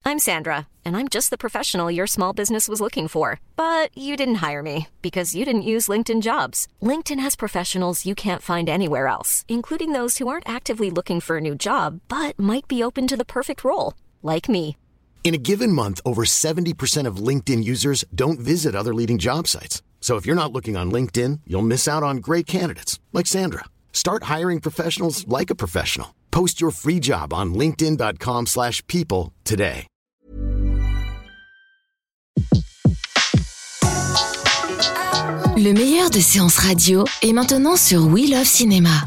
I'm Sandra, and I'm just the professional your small business was looking for. But you didn't hire me because you didn't use LinkedIn Jobs. LinkedIn has professionals you can't find anywhere else, including those who aren't actively looking for a new job, but might be open to the perfect role, like me. In a given month, over 70% of LinkedIn users don't visit other leading job sites. So if you're not looking on LinkedIn, you'll miss out on great candidates like Sandra. Start hiring professionals like a professional. Post your free job on linkedin.com/people today. Le meilleur de séances radio est maintenant sur We Love Cinéma.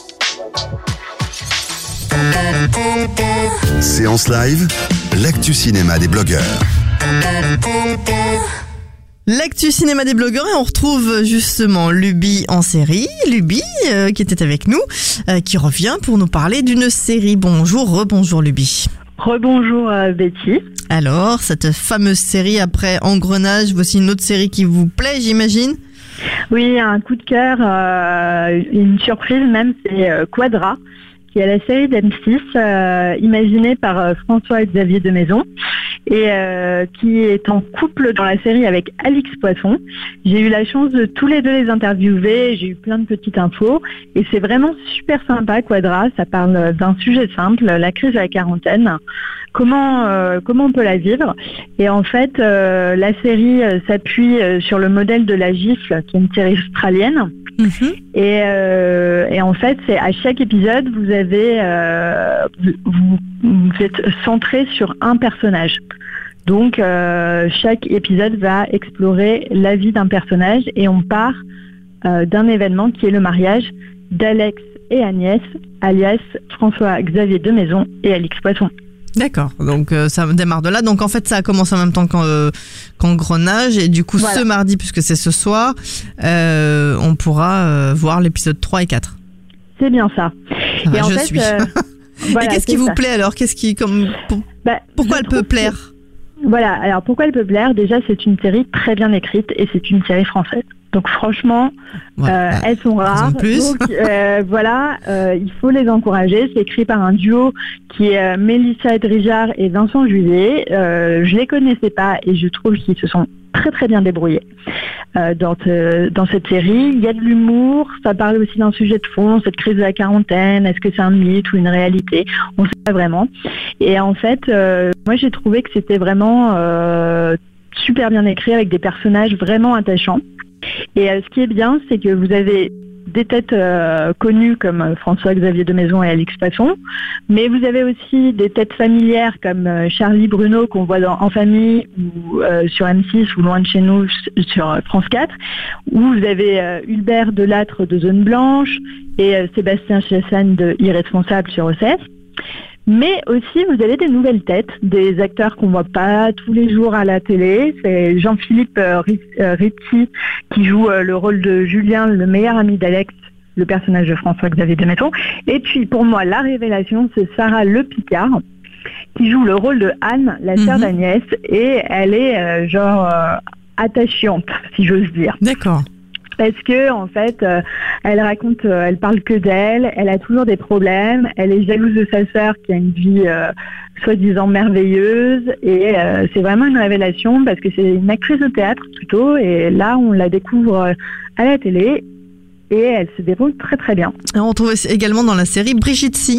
Séance live, l'actu cinéma des blogueurs. L'actu cinéma des blogueurs et on retrouve justement Luby en série. Luby qui était avec nous, qui revient pour nous parler d'une série. Bonjour, rebonjour Luby. Rebonjour Betty. Alors, cette fameuse série après Engrenage, voici une autre série qui vous plaît, j'imagine ? Oui, un coup de cœur, une surprise même, c'est Quadra, qui est la série d'M6, imaginée par François-Xavier de Maison, et qui est en couple dans la série avec Alix Poisson. J'ai eu la chance de tous les deux les interviewer, j'ai eu plein de petites infos, et c'est vraiment super sympa, Quadra. Ça parle d'un sujet simple, la crise de la quarantaine. Comment on peut la vivre. Et en fait, la série s'appuie sur le modèle de La Gifle, qui est une série australienne. Mmh. Et en fait, c'est à chaque épisode, vous êtes centré sur un personnage. Donc, chaque épisode va explorer la vie d'un personnage et on part d'un événement qui est le mariage d'Alex et Agnès, alias François-Xavier de Maison et Alix Poisson. D'accord, donc ça démarre de là. Donc en fait ça a commencé en même temps qu'Engrenage et du coup voilà. Ce mardi, puisque c'est ce soir, on pourra voir l'épisode 3 et 4. C'est bien ça. Et en fait, voilà, et qu'est-ce qui vous plaît alors ? Pourquoi elle peut plaire ? Voilà, alors pourquoi elle peut plaire ? Déjà c'est une série très bien écrite et c'est une série française. Donc franchement, elles sont rares. Donc voilà, il faut les encourager. C'est écrit par un duo qui est Mélissa Edrijard et Vincent Juillet. Je les connaissais pas et je trouve qu'ils se sont très très bien débrouillés dans cette série. Il y a de l'humour, ça parle aussi d'un sujet de fond, cette crise de la quarantaine. Est-ce que c'est un mythe ou une réalité ? On ne sait pas vraiment. Et en fait, moi j'ai trouvé que c'était vraiment super bien écrit avec des personnages vraiment attachants. Et ce qui est bien, c'est que vous avez des têtes connues comme François-Xavier de Maison et Alix Poisson, mais vous avez aussi des têtes familières comme Charlie Bruno qu'on voit dans En Famille ou sur M6 ou Loin de chez nous sur France 4, où vous avez Hubert Delattre de Zone Blanche et Sébastien Chassagne de Irresponsable sur OCS. Mais aussi, vous avez des nouvelles têtes, des acteurs qu'on voit pas tous les jours à la télé. C'est Jean-Philippe Rizzi qui joue le rôle de Julien, le meilleur ami d'Alex, le personnage de François-Xavier de Maison. Et puis, pour moi, la révélation, c'est Sarah Le Picard qui joue le rôle de Anne, la sœur d'Agnès. Et elle est attachante, si j'ose dire. D'accord. Parce que en fait, elle parle que d'elle, elle a toujours des problèmes, elle est jalouse de sa sœur qui a une vie soi-disant merveilleuse et c'est vraiment une révélation parce que c'est une actrice de théâtre plutôt et là on la découvre à la télé et elle se déroule très très bien. On retrouve également dans la série Brigitte Si,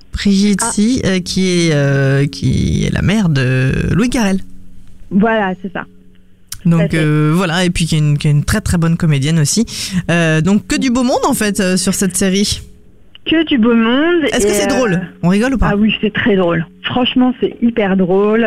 qui est la mère de Louis Garrel. Voilà, c'est ça. Donc voilà, et puis qui est une très très bonne comédienne aussi. Donc que du beau monde en fait sur cette série. Que du beau monde. Est-ce que c'est drôle ? On rigole ou pas ? Ah oui, c'est très drôle. Franchement, c'est hyper drôle.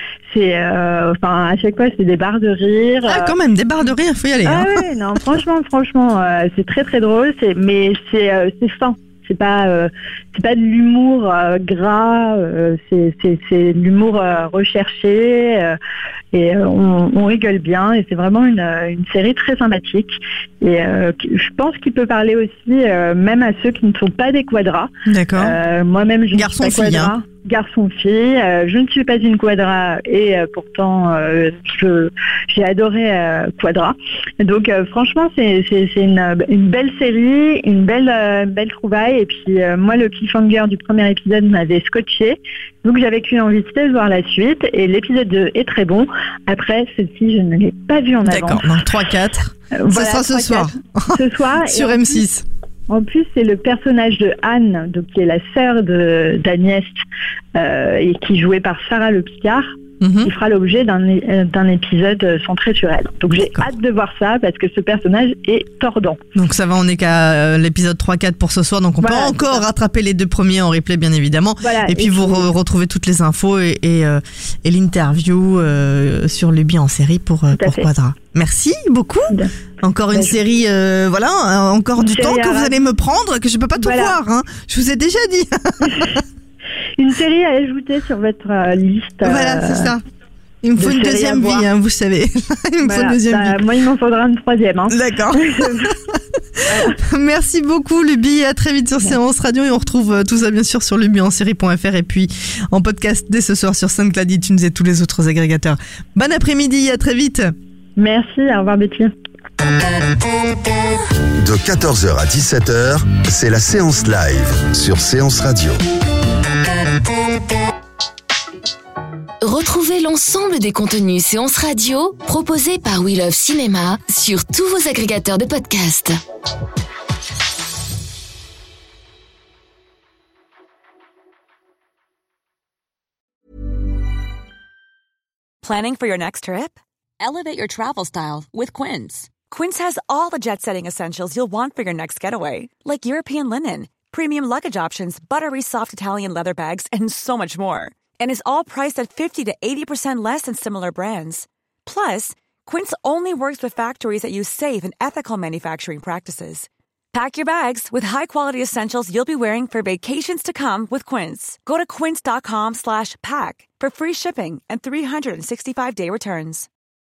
À chaque fois, c'est des barres de rire. Ah, quand même, des barres de rire, faut y aller. Ah oui, non, franchement, c'est très très drôle. Mais c'est fin. C'est pas de l'humour gras, c'est de l'humour recherché et on rigole bien et c'est vraiment une série très sympathique et je pense qu'il peut parler aussi même à ceux qui ne sont pas des quadras. D'accord. Moi-même je garçon ne suis pas fille, quadra. hein. garçon-fille. Je ne suis pas une quadra et pourtant j'ai adoré Quadra. Donc franchement, c'est une belle série, une belle trouvaille. Et puis moi, le cliffhanger du premier épisode m'avait scotché. Donc j'avais qu'une envie de voir la suite. Et l'épisode 2 est très bon. Après, celle-ci, je ne l'ai pas vue en avance. D'accord, donc 3-4. Voilà, ça sera ce soir. Ce soir. Sur M6. En plus, c'est le personnage de Anne, donc qui est la sœur d'Agnès, et qui est jouée par Sarah Le Picard, qui fera l'objet d'un épisode centré sur elle. Donc j'ai hâte de voir ça parce que ce personnage est tordant. Donc ça va, on est qu'à l'épisode 3-4 pour ce soir, donc on peut encore rattraper les 2 premiers en replay bien évidemment. Voilà, et puis vous retrouvez toutes les infos et l'interview sur Luby en série pour Quadra. Merci beaucoup. Encore une série, encore du temps que vous allez me prendre, que je peux pas tout voir. Hein. Je vous ai déjà dit. Une série à ajouter sur votre liste. Voilà, c'est ça. Il me faut une deuxième vie, vous savez. Il me faut une deuxième vie. Moi, il m'en faudra une troisième. Hein. D'accord. Merci beaucoup, Luby. À très vite sur Séance Radio. Et on retrouve tout ça, bien sûr, sur lubyensérie.fr et puis en podcast dès ce soir sur SoundCloud, iTunes et tous les autres agrégateurs. Bon après-midi, à très vite. Merci, au revoir, Betty. De 14h à 17h, c'est la séance live sur Séance Radio. Retrouvez l'ensemble des contenus Séance Radio proposés par We Love Cinéma sur tous vos agrégateurs de podcasts. Planning for your next trip? Elevate your travel style with Quince. Quince has all the jet-setting essentials you'll want for your next getaway, like European linen, premium luggage options, buttery soft Italian leather bags, and so much more. And is all priced at 50 to 80% less than similar brands. Plus, Quince only works with factories that use safe and ethical manufacturing practices. Pack your bags with high-quality essentials you'll be wearing for vacations to come with Quince. Go to quince.com/pack for free shipping and 365-day returns.